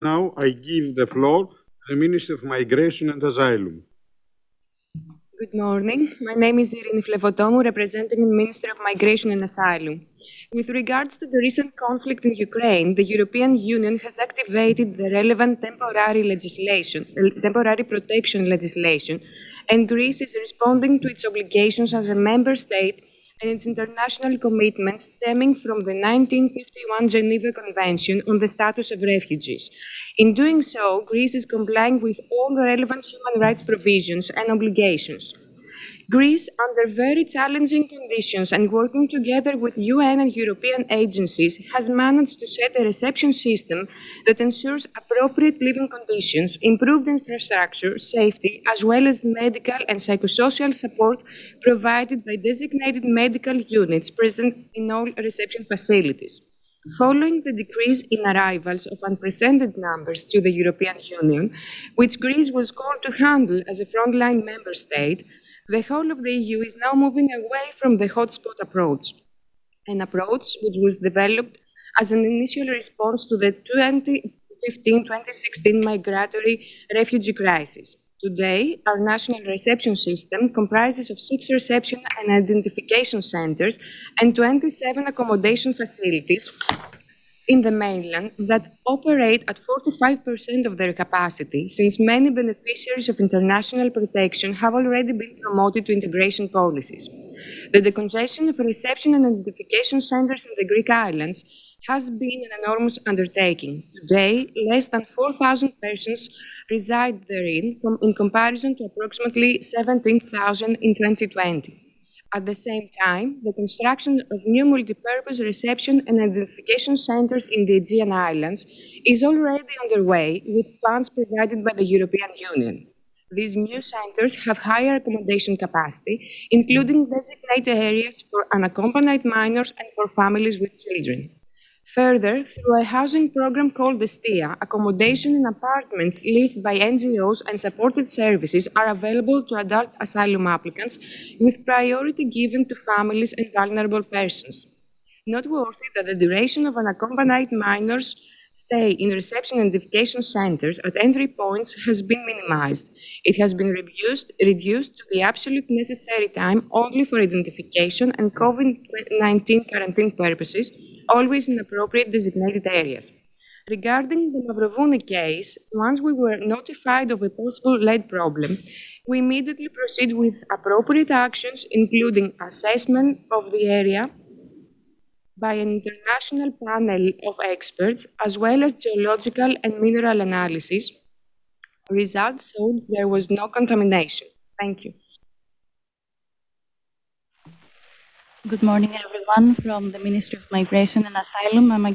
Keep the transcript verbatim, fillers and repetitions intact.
Now I give the floor to the Minister of Migration and Asylum. Good morning. My name is Irini Flevotomou, representing the Ministry of Migration and Asylum. With regards to the recent conflict in Ukraine, the European Union has activated the relevant temporary legislation, uh, temporary protection legislation, and Greece is responding to its obligations as a member state and its international commitments stemming from the nineteen fifty-one Geneva Convention on the Status of Refugees. In doing so, Greece is complying with all relevant human rights provisions and obligations. Greece, under very challenging conditions and working together with U N and European agencies, has managed to set a reception system that ensures appropriate living conditions, improved infrastructure, safety, as well as medical and psychosocial support provided by designated medical units present in all reception facilities. Following the decrease in arrivals of unprecedented numbers to the European Union, which Greece was called to handle as a frontline member state, the whole of the E U is now moving away from the hotspot approach, an approach which was developed as an initial response to the twenty fifteen twenty sixteen migratory refugee crisis. Today, our national reception system comprises of six reception and identification centers and twenty-seven accommodation facilities in the mainland that operate at forty-five percent of their capacity, since many beneficiaries of international protection have already been promoted to integration policies. The decongestion of reception and identification centers in the Greek islands has been an enormous undertaking. Today, less than four thousand persons reside therein, com- in comparison to approximately seventeen thousand in twenty twenty. At the same time, the construction of new multipurpose reception and identification centers in the Aegean Islands is already underway with funds provided by the European Union. These new centers have higher accommodation capacity, including designated areas for unaccompanied minors and for families with children. Further, through a housing program called Destia, accommodation in apartments leased by N G Os and supported services are available to adult asylum applicants, with priority given to families and vulnerable persons. Noteworthy that the duration of unaccompanied minors' stay in reception and identification centers at entry points has been minimized. It has been reduced, reduced to the absolute necessary time only for identification and COVID nineteen quarantine purposes, always in appropriate designated areas. Regarding the Mavrovouni case, once we were notified of a possible lead problem, we immediately proceed with appropriate actions, including assessment of the area by an international panel of experts, as well as geological and mineral analysis. Results showed there was no contamination. Thank you. Good morning, everyone. From the Ministry of Migration and Asylum, I'm